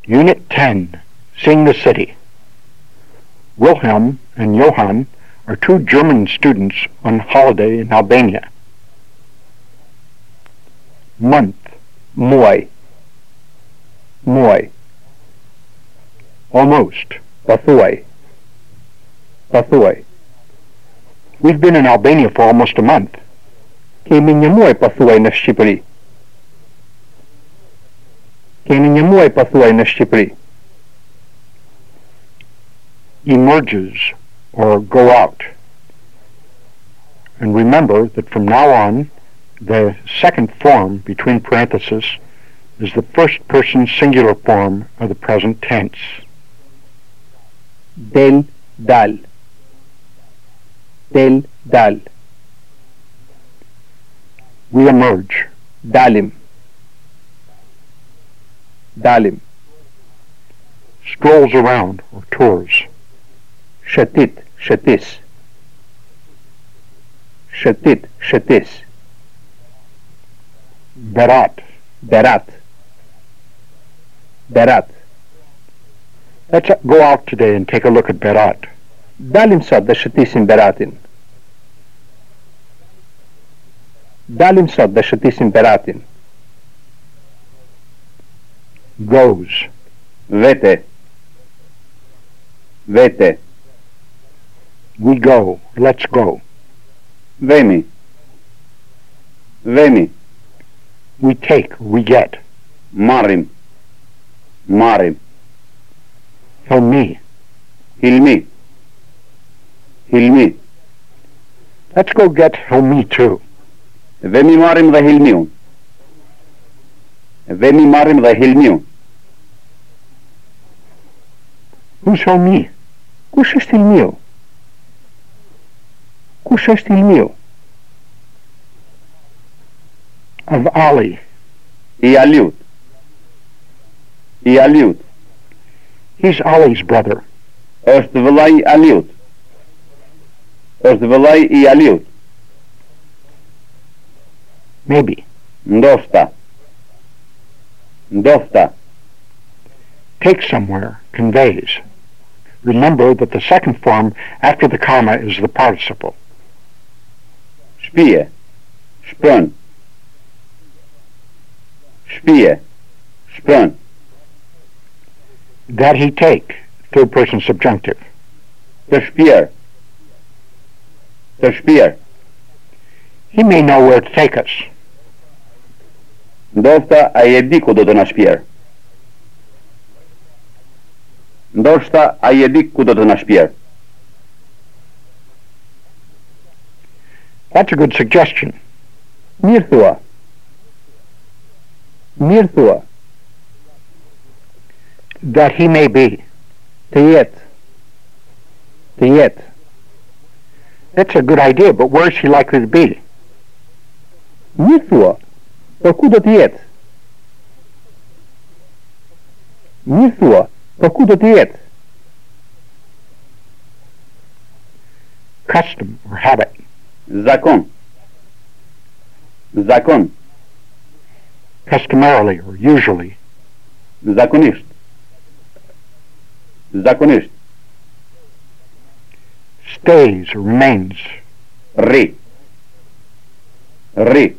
Unit 10, Seeing the City. Wilhelm and Johann are two German students on holiday in Albania. Month, muaj, muaj, almost. pothuaj, pothuaj. We've been in Albania for almost a month. Kemi një muaj pothuaj në Shqipëri. Kemi një muaj pothuaj në Shqipëri. Emerges, or go out. And remember that from now on, the second form between parentheses is the first person singular form of the present tense. Del, dal. Del, dal. We emerge. Dalim. Dalim. Strolls around, or tours. Shëtit, shëtis. Shëtit, shëtis. Berat. Berat. Berat. Let's go out today and take a look at Berat. Dalim sot dhe shëtisim Beratin. Dalim sot dhe shëtisim Beratin. Goes. Vete. Vete. We go. Let's go. Vemi. Vemi. We take. We get. Marrim. Marrim. Hilmi. Hilmi. Hilmi. Let's go get Hilmi too. Vemi marrim dhe Hilmiun. Vemi marrim dhe Hilmiun. Who's Hilmi? Kush është Hilmiu? Kush është Hilmiu? Of Ali. I Aliut. I Aliut. He's Ali's brother. Është vëllai i Aliut. Është vëllai i Aliut. Maybe. Ndoshta. Ndoshta. Take somewhere. Conveys. Remember that the second form after the comma is the participle. Shpije. Shpron. Shpije. Shpron. That he take. Third person subjunctive. Të shpier. Të shpier. He may know where to take us. Ndoshta ai e di ku do të na shpier. Ndoshta ai e di ku do të na shpier. That's a good suggestion. Mirë thua. Mirë thua. That he may be. Të jetë. Të jetë. That's a good idea, but where is he likely to be? Mirë thua. Por ku do të jetë? Mirë thua. Por ku do të jetë? Custom or habit. Zakon. Zakon. Customarily or usually. Zakonisht. Zakonisht. Stays or remains. Rri. Rri.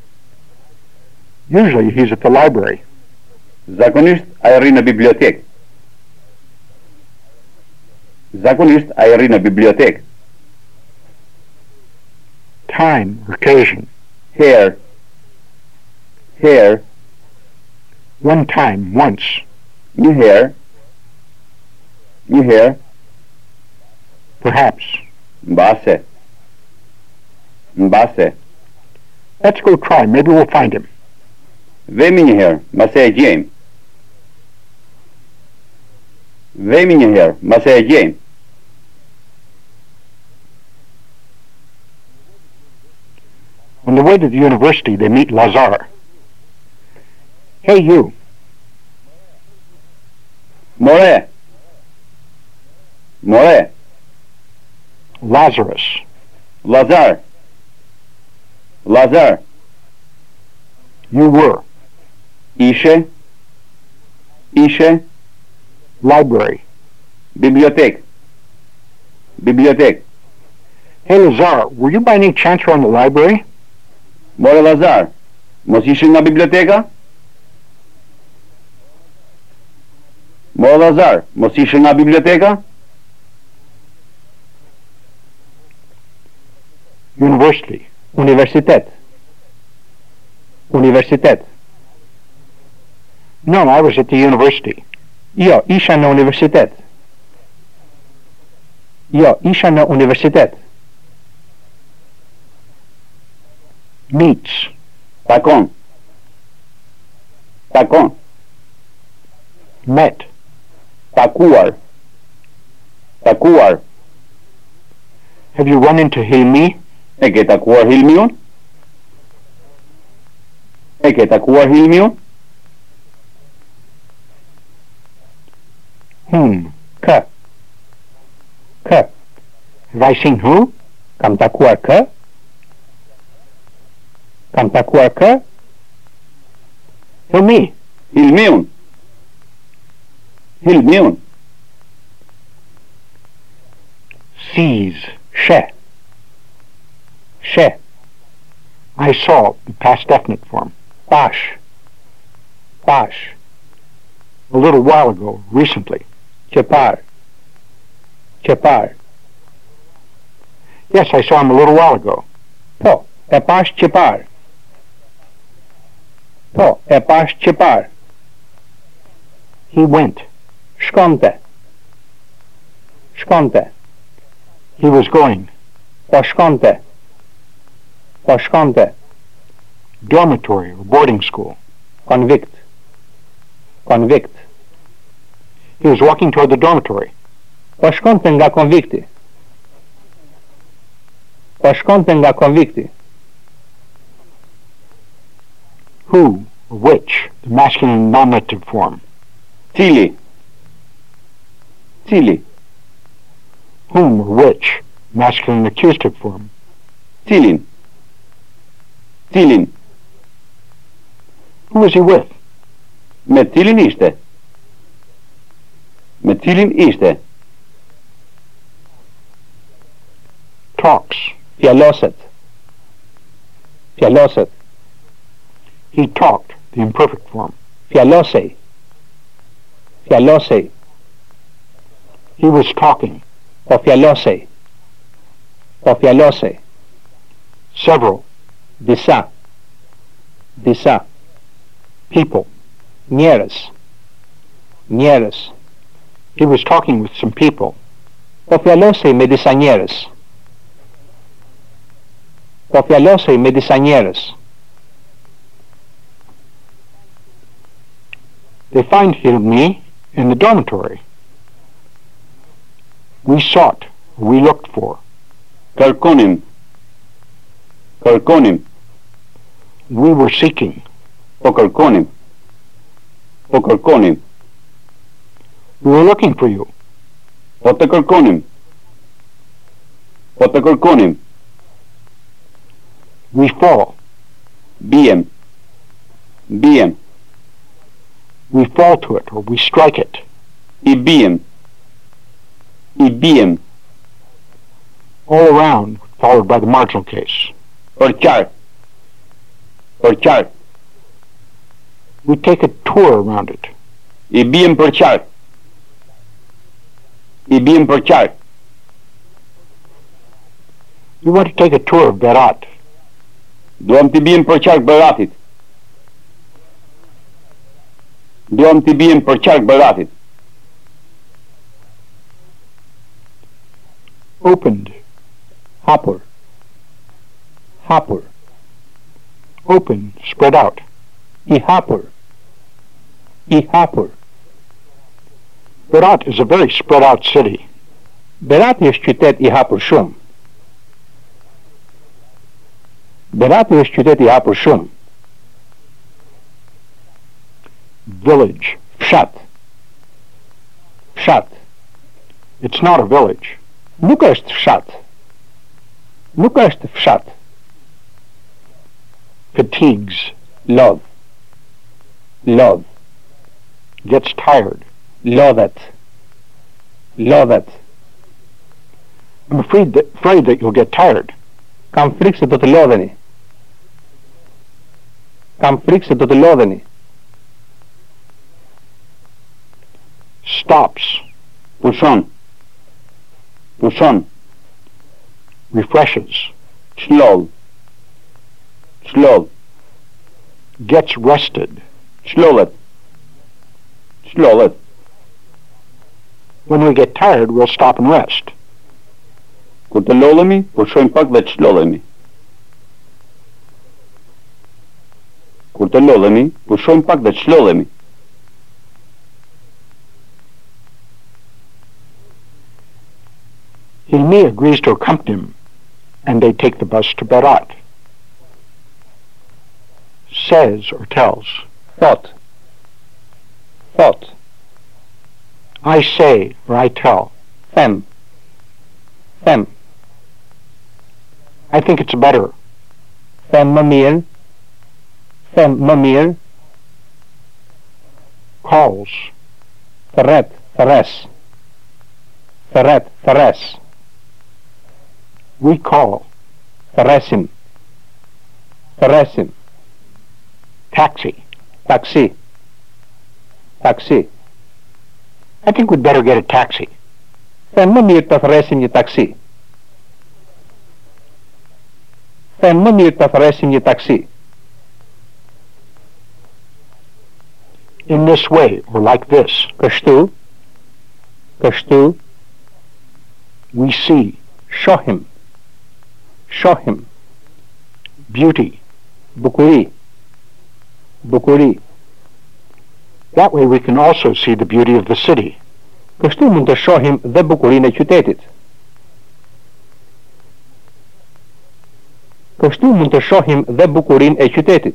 Usually he's at the library. Zakonisht ai rri në bibliotekë. Zakonisht ai rri në bibliotekë. Time or occasion. Here. Here. One time, once. Një herë. Një herë. Perhaps. Mbase. Mbase. Let's go try. Maybe we'll find him. Vemi një herë, mbase e gjejmë. Vemi një herë, mbase e gjejmë. On the way to the university, they meet Lazar. Hey, you. More. More. Lazarus. Lazar. Lazar. You were. Ishe. Ishe. Library. Bibliotek. Bibliotek. Hey, Lazar, were you by any chance around the library? More Lazar, mos ishe nga biblioteka? More Lazar, mos ishe nga biblioteka? University. Universitet. Universitet. No, I was at the university. Jo, isha në universitet. Jo, isha në universitet. Meets. Takon. Takon. Met. Takuar. Takuar. Have you run into Hilmi? E ke takuar Hilmiun? E ke takuar Hilmiun? Whom? Kë. Kë. Have I seen who? Kam takuar kë? Kam takuar kë? Hilmi. Hilmiun. Hilmiun. Sees. She. She. I saw the past definite form. Pash. Pash. A little while ago, recently. Që parë. Që parë. Yes, I saw him a little while ago. Po, e pash që parë. Po, e pash që parë. He went. Shkonte. Shkonte. He was going. Po shkonte. Po shkonte. Dormitory or boarding school. Konvikt. Konvikt. He was walking toward the dormitory. Po shkonte nga konvikti. Po shkonte nga konvikti. Who or which, the masculine nominative form. Cili. Cili. Whom or which, masculine accusative form. Cilin. Cilin. Who was he with? Me cilin ishte? Me cilin ishte? Talks. Fjaloset. Fjaloset. He talked, the imperfect form. Fjalosej. Fjalosej. He was talking. Po fjalosej. Po fjalosej. Several. Disa. Disa. People. Njerëz. Njerëz. He was talking with some people. Po fjalosej me disa njerëz. Po fjalosej me disa njerëz. They find Hilmi in the dormitory. We sought, we looked for. Kërkonim. Kërkonim. We were seeking. Po kërkonim. Po kërkonim. We were looking for you. Po të kërkonim. Po të kërkonim. We fall. Bijem. Bijem. We fall to it, or we strike it. I bijem. I bijem. All around, followed by the marginal case. Për qartë. Për qartë. We take a tour around it. I bijem për qartë. I bijem për qartë. We want to take a tour of Berat. Duam t'i bijem për qartë Beratit. Duam t'i bijem për qartë Beratit. Opened. Hapur. Hapur. Open, spread out. I hapur. I hapur. Berat is a very spread out city. Berati është qytet I hapur shumë. Berati është qytet I hapur shumë. Village. Fshat. Fshat. It's not a village. Nuk është fshat. Nuk është fshat. Fatigues. Lodh. Lodh. Gets tired. Lodhet. Lodhet. I'm afraid that you'll get tired. Kam frikë se do të lodheni. Kam frikë se do të lodheni. Stops. Pushon. Pushon. Refreshes. Çlodh. Çlodh. Gets rested. Çlodhet. Çlodhet. When we get tired, we'll stop and rest. Kur të lodhemi, pushojmë pak dhe çlodhemi. Kur të lodhemi, pushojmë pak dhe çlodhemi. Hilmi agrees to accompany him, and they take the bus to Berat. Says or tells. Thot. Thot. I say or I tell. Them. Them. I think it's better. Them më mirë. Them më mirë. Calls. Thret. Thres. Thret. Thres. We call. Thresim. Thresim. Taxi. Taksi. Taksi. I think we'd better get a taxi. Them më mirë të thresim një taksi. Them më mirë të thresim një taksi. In this way, or like this, Kështu. Kështu. we see Shohim. Shohim. beauty. Bukuri. Bukuri. That way we can also see the beauty of the city. Kështu mund të shohim dhe bukurinë e qytetit. Kështu mund të shohim dhe bukurinë e qytetit.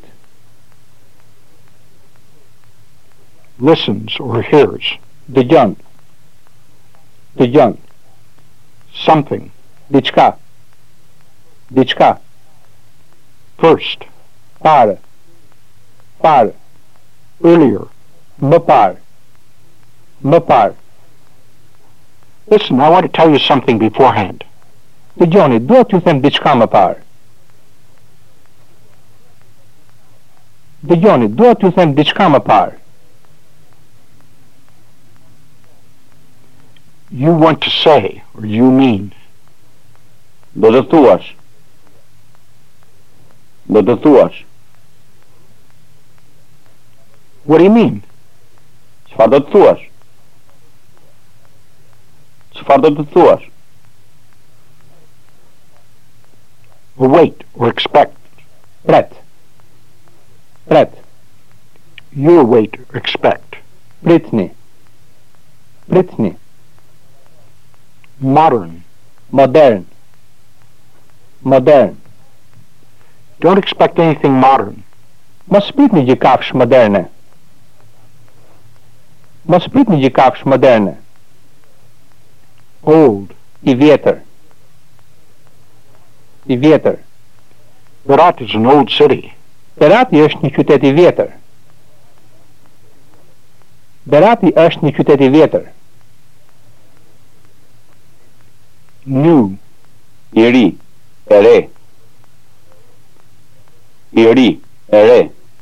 Listens or hears Dëgjon. Dëgjon. something. Diçka. Diçka. First, Parë. Parë. earlier. Më parë. Më parë. Listen, I want to tell you something beforehand. Dëgjoni, dua t'ju them diçka më parë. Dëgjoni, dua t'ju them diçka më parë. You want to say, or you mean. Do të thuash. Do të thuash. What do you mean? Çfarë do të thuash? Çfarë do të thuash? Await or expect. Pret. Pret. You await or expect. Pritni. Pritni. Modern. Modern. Modern. Don't expect anything modern. Mos pritni gjë kafsh moderne. Mos pritni gjë kafsh moderne. Old. I vjetër. I vjetër. Berat is an old city. Berati është një qytet i vjetër. Berati është një qytet i vjetër. New. I ri, e re. I ri, e re.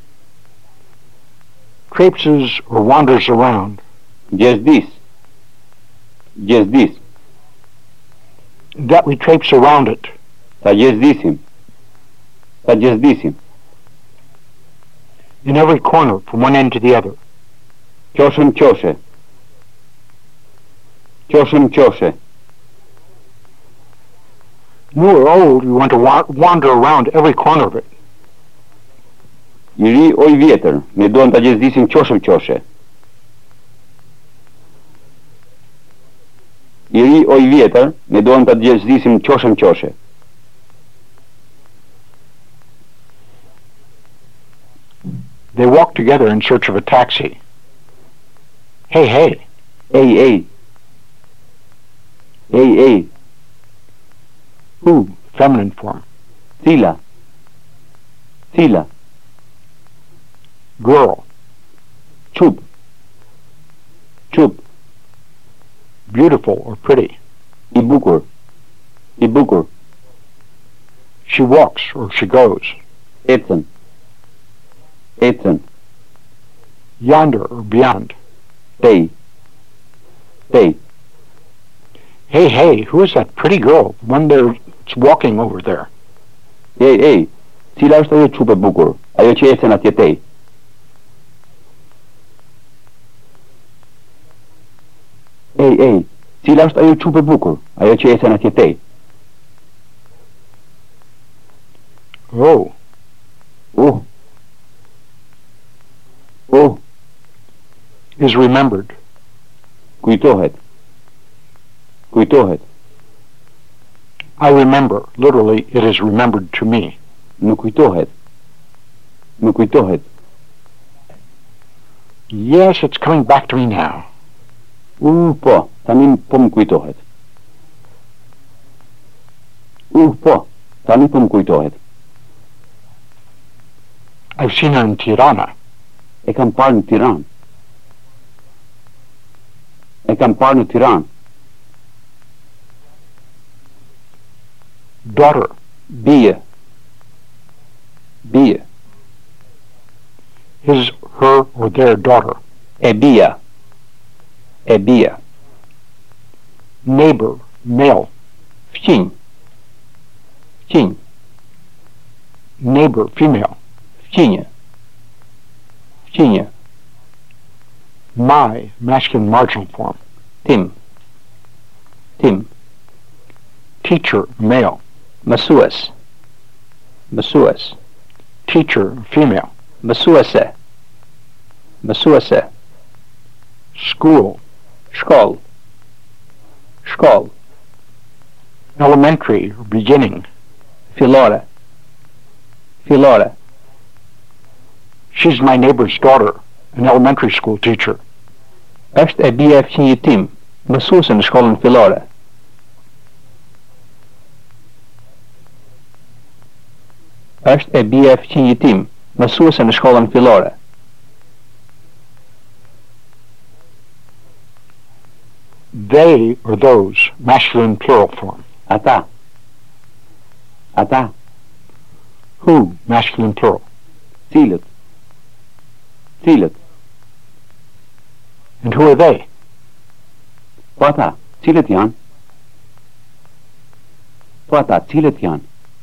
Traipses or wanders around. Gjezdis. Gjezdis. That we traipse around it. Ta gjezdisim. Ta gjezdisim. In every corner, from one end to the other. Qoshëm qoshe. Qoshëm qoshe. New or old, you want to wander around every corner of it. I ri o i vjetër, ne duam ta gjezdisim qoshëm qoshe. I ri o i vjetër, ne duam ta gjezdisim qoshëm qoshe. They walk together in search of a taxi. Hey, hey. Ej, ej. Ej, ej. Who? Feminine form. Cila. Cila. Girl. Çup. Qup. Beautiful or pretty. I bukur. I bukur. She walks or she goes. Ecën. Ecën. Yonder or beyond. Tej. Tej. Hey, hey, who is that pretty girl? The one that's walking over there. Ej, cila është ajo qup e bukur? Ajo që ecën atje tej. Ej, cila është ajo qup e bukur? Ajo që ecën atje tej. Oh, is remembered. Kujtohet. Kujtohet. I remember. Literally, it is remembered to me. Nuk kujtohet. Nuk kujtohet. Yes, it's coming back to me now. Po, tani po më kujtohet. Po, tani po më kujtohet. I've seen her in Tirana. E kam parë në Tiranë. E kam parë në Tiranë. Daughter. Bie. Bie. His, her, or their daughter. E bia. E bia. Neighbor. Male. Fqinj. Fqinj. Neighbor. Female. Fqinje. Fqinje. My. Masculine marginal form. Tim. Tim. Teacher. Male. Mësues. Mësues. Teacher. Female. Mësuese. Mësuese. School. Shkoll. Shkoll. Elementary. Or beginning. Fillore. Fillore. She's my neighbor's daughter, an elementary school teacher. Është e bia e fqinjit tim, mësuese në shkollën fillore. Është e bia e fqinjit tim, mësuese në shkollën fillore. They or those, masculine plural form. Ata. Ata. Who, masculine plural. Cilët. Cilët. And who are they? Po ata, cilët janë? Po ata, cilët janë?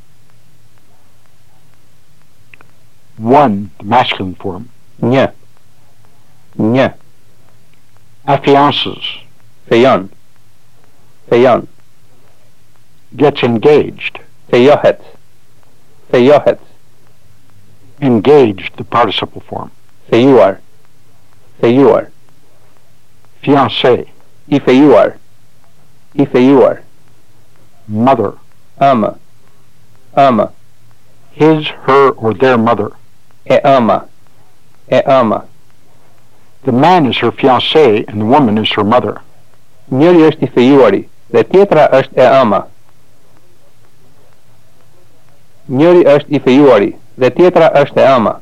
One, the masculine form. Një. Një. Affiances. Fejon. Fejon. Gets engaged. Fejohet. Fejohet. Engaged, the participle form. Fejuar. Fejuar. Fiancé. I fejuar. I fejuar. Mother. Ama. Ama. His, her, or their mother. E ama. E ama. The man is her fiancé and the woman is her mother. Njëri është I fejuari dhe tjetra është e ama. Njëri është I fejuari dhe tjetra është e ama.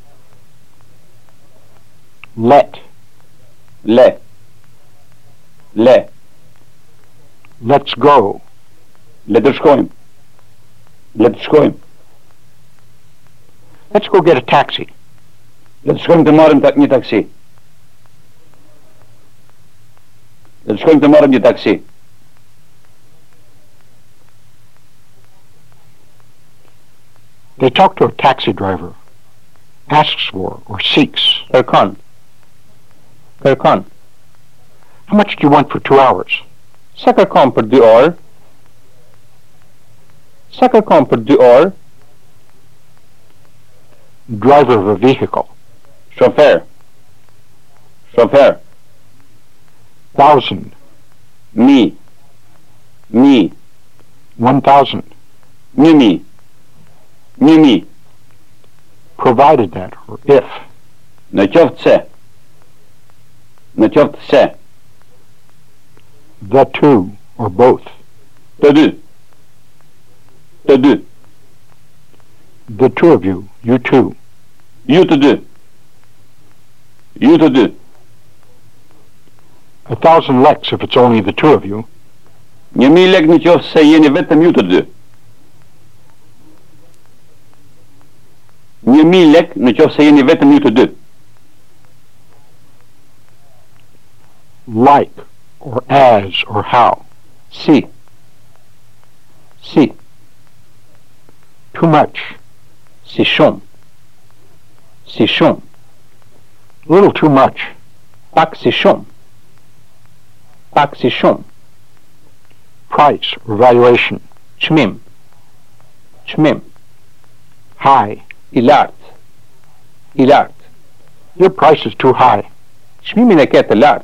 Let. Le. Le. Let's go. Le të shkojmë. Le të shkojmë. Let's go get a taxi. Le të shkojmë të marrim një taksi. Le të shkojmë të marrim një taksi. They talk to a taxi driver. Asks for or seeks. Kërkon. Kërkon. How much do you want for 2 hours? Sa kërkon për 2 orë? Sa kërkon për 2 orë? Driver of a vehicle. Shofer. Shofer. 1,000. Mi. Mi. 1,000. Mi. Mi. Provided that, or if. Në qoftë se. Në qoftë se. The two, or both. Të dy. Të dy. The two of you, you two. Ju të dy. Ju të dy. 1,000 leks if it's only the two of you. 1000 lek në qoftë se jeni vetëm ju të dy. 1000 lek në qoftë se jeni vetëm ju të dy. Like, or as, or how. Si. Si. Too much. Si shumë. Si shumë. A little too much. Pak si shumë. Pak si shumë. Price, or valuation. Çmim. Çmim. High. I lartë. I lartë. Your price is too high. Çmimin e ke të lartë.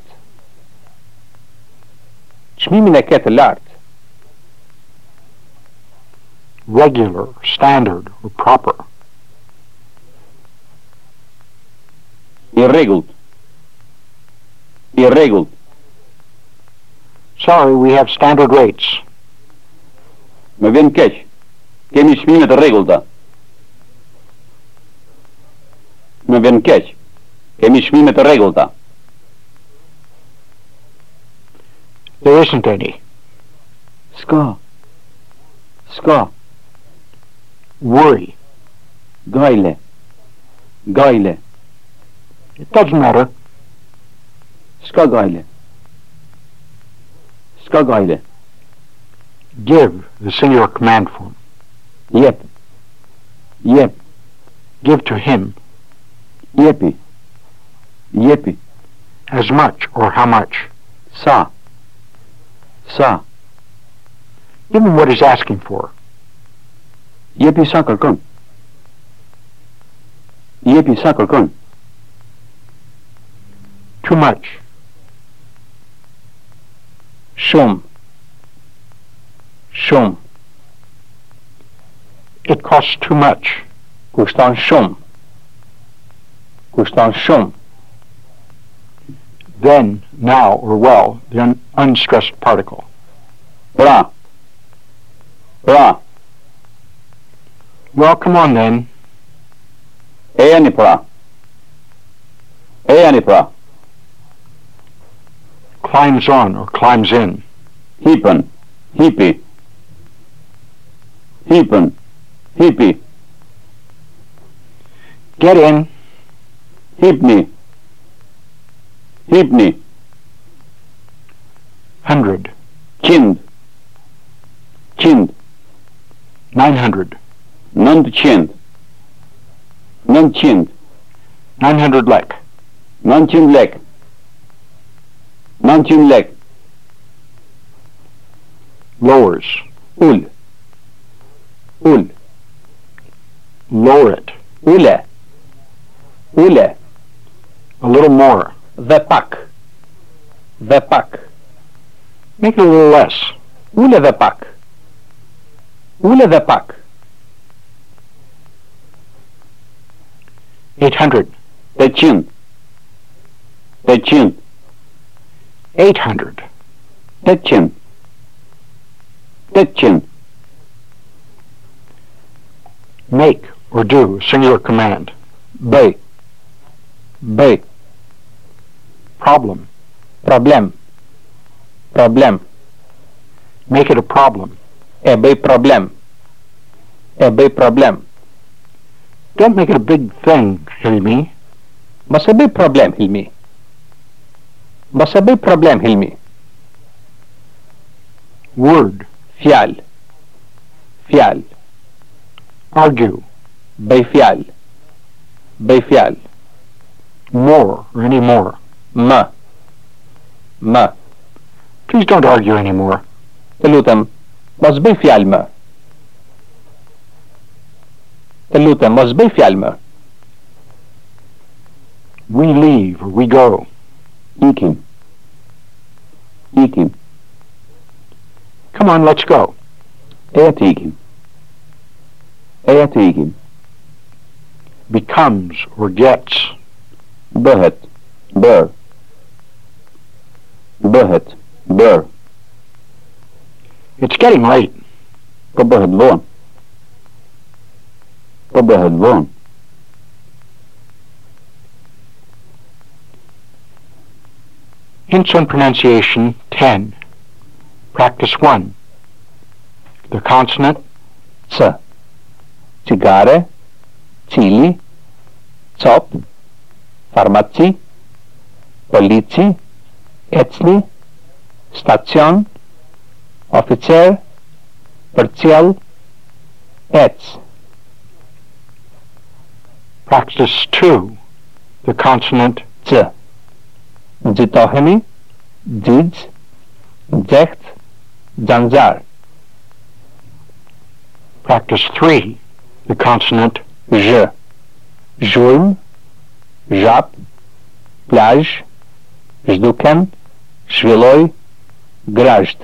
Çmimin e ke të lartë. Regular, standard, or proper. I rregullt. I rregullt. Sorry, we have standard rates. Më vjen keq. Kemi çmime të rregullta. Më vjen keq. Kemi çmime të rregullta. There isn't any. S'ka. S'ka. Worry. Gajle. Gajle. It doesn't matter. S'ka gajle. S'ka gajle. Give, the singular command form. Jep. Jep. Give to him. Jepi. Jepi. As much, or how much. Sa. Sa. Give him what he's asking for. Jepi sa kërkon. Jepi sa kërkon. Too much. Shumë. Shumë. It costs too much. Kushton shumë. Kushton shumë. Then, now, or well, the unstressed particle. Pra. Pra. Well, come on then. Ejani pra. Ejani pra. Climbs on, or climbs in. Hipen. Hipi. Hipen. Hipi. Get in. Hipni. Hipni. 100. Qind. Qind. 900. 900. 900. 900 lek. 900 lek. 900 lek. Lowers. Ul. Ul. Lower it. Ule. Ule. A little more. Dhe pak. Dhe pak. Make it a little less. Ule dhe pak. Ule dhe pak. 800. 800. 800. 800. 800. 800. Make, or do, singular command. Bëj. Bëj. Problem. Problem. Problem. Make it a problem. E bëj problem. E bëj problem. Don't make it a big thing, Hilmi. Mos e bëj problem, Hilmi. Mos e bëj problem, Hilmi. Word. Fjalë. Fjalë. Argue. Bëj fjalë. Bëj fjalë. More, or any more. Më. Më. Please don't argue anymore. Të lutem, mos bëj fjalë më. Të lutem, mos bëj fjalë më. We leave, or we go. Ikim. Ikim. Come on, let's go. Eja të ikim. Eja të ikim. Becomes, or gets. Bëhet. Bër. Bëhet. Bër. It's getting late. Po bëhet vonë. Po bëhet vonë. Hints on pronunciation 10. Practice 1. The consonant C. Cigare, cili, cop, farmaci, polici, ecli, stacion, oficer, përcjell, ec. Practice 2. The consonant C. Nxitohemi, xixh, nxeht, xanxar. Practice 3. The consonant Zh. Zhurm, zhap, plazh, zhduken, zhvilloj, grazht.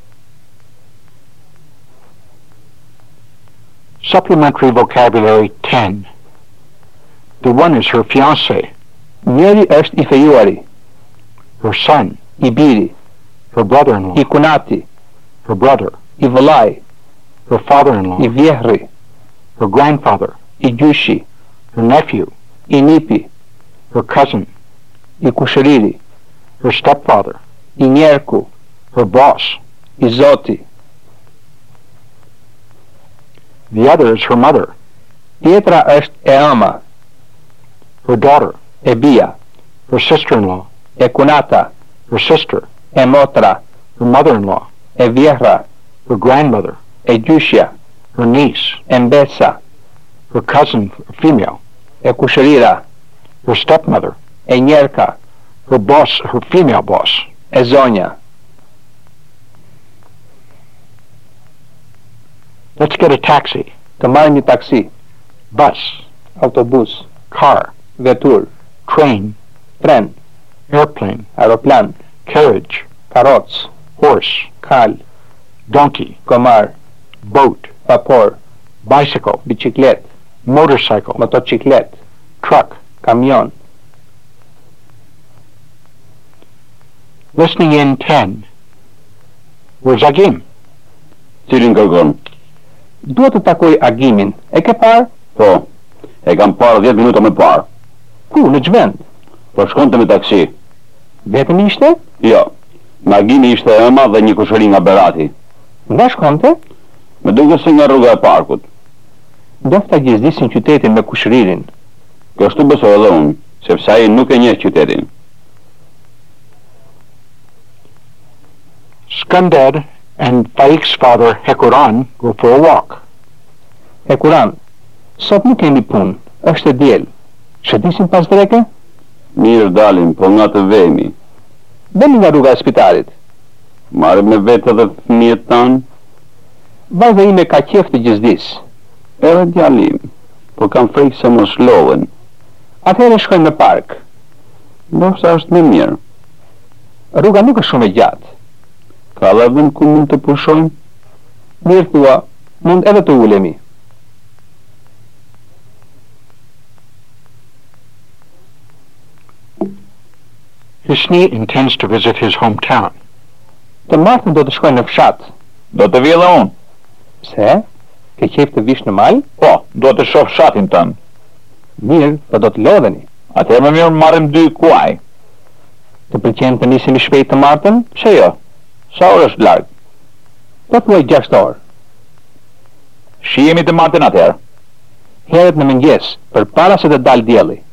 Supplementary vocabulary 10. The one is her fiancé, Njëri është I fejuari, her son, I biri, her brother-in-law, I kunati, her brother, I vëllai, her father-in-law, I vjehri, her grandfather, I gjyshi, her nephew, I nipi, her cousin, I kushëriri, her stepfather, I njerku, her boss. I zoti. The other is her mother, Tjetra është e ama, her daughter, e bia, her sister-in-law, e kunata, her sister, e motra, her mother-in-law, e vjehra, her grandmother, e gjyshja, her niece, e mbesa, her cousin, female, e kushërira, her stepmother, e njerka, her boss, her female boss. e zonja. Let's get a taxi, Të marrim një taksi, bus, autobus, car, vetur, train, tren, airplane, aeroplan, carriage, karoc, horse, kal, donkey, komar, boat, vapor, bicycle, biciklet, motorcycle, motociklet, truck. kamion. Listening in 10. Where's Agim? Cilin kërkon? Duhet të takoj Agimin. E ke parë? Po, e kam parë 10 minuta më parë. Ku, në ç'vend? Po shkonte me taksi. Vetëm ishte? Jo, me Agimi ishte ema dhe një kushëri nga Berati. Nga shkonte? Me duke se nga rruga e parkut. Ndofta gjizdisin qytetin me kushëririn. Kështu besoj edhe unë, sepse ai nuk e njeh qytetin. Skandar and Faik's father Hekuran go for a walk. Hekuran, sot nuk kemi punë, është e diel. Shëtisim pas dreke? Mirë dalim, po nga të vemi. Demi nga rruga e spitalit. Marrim me vetë edhe fëmijët tanë, Vajza ime ka qef të gjëzdis. edhe djalim, po kam frikë se mos lohen. Atëherë shkojmë në park. Ndoshta është më mirë. Rruga nuk është shumë e gjatë. Ka dhe vend ku mund të pushojmë? Mirë thua, mund edhe të ulemi. Hisni intends to visit his hometown. Të martën do të shkojnë në fshat. Do të vi edhe unë. Pse? Ke qef të vish në mal? Po, do të shoh fshatin tënë. Mirë, po do të lodheni. Atëherë më mirë marrim 2 kuaj. Të pëlqen të nisemi shpejt të martën? Pse jo? Sa orë është larg? Po thuaj 6 orë. Shihemi të martën atëherë. Herët në mëngjes, përpara se të dalë dielli.